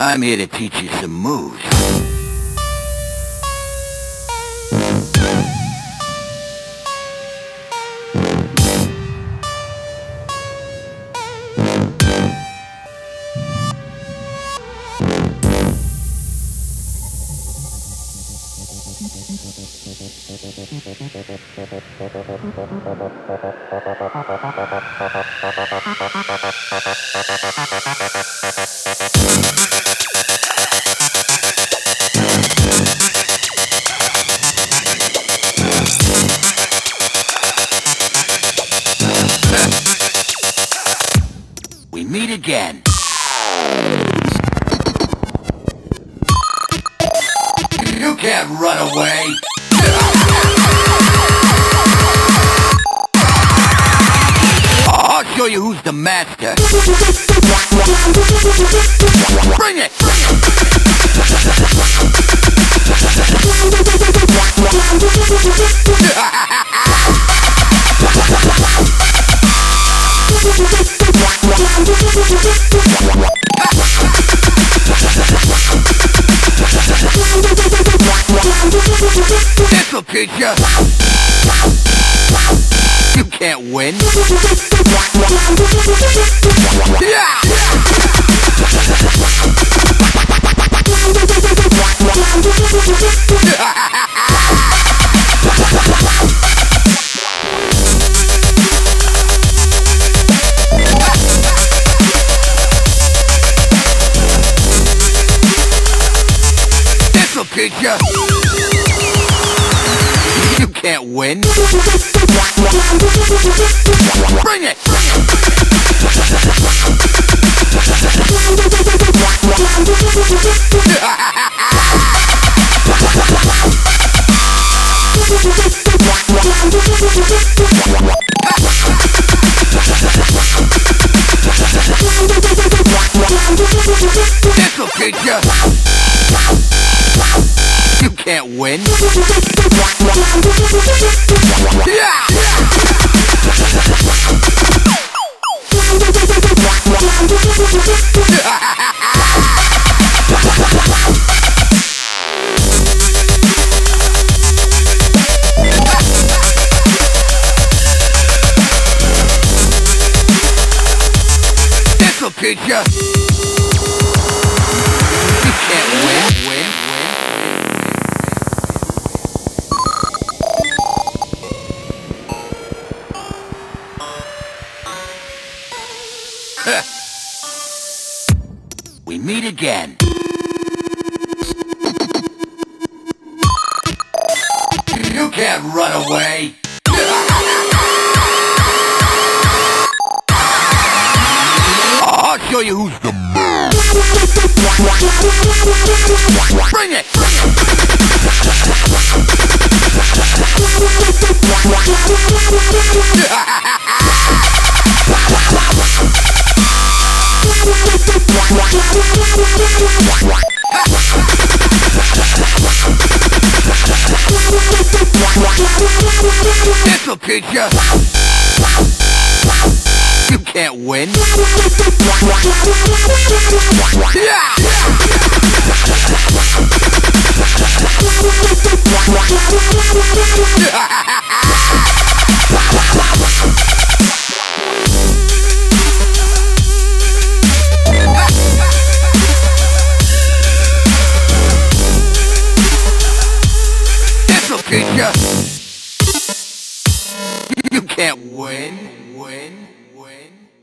I'm here to teach you some moves. We meet again. You can't run away. I'll show you who's the master. Bring it! This'll teach ya. You can't win. Yeah! This'll teach ya. You can't win. Bring it! This'll teach ya. You can't win. Yeah! This'll teach ya. You can't win. We meet again. You can't run away. I'll show you who's the man. Bring it! This'll teach ya. You can't win. Yeah! This'll teach ya. You can't win.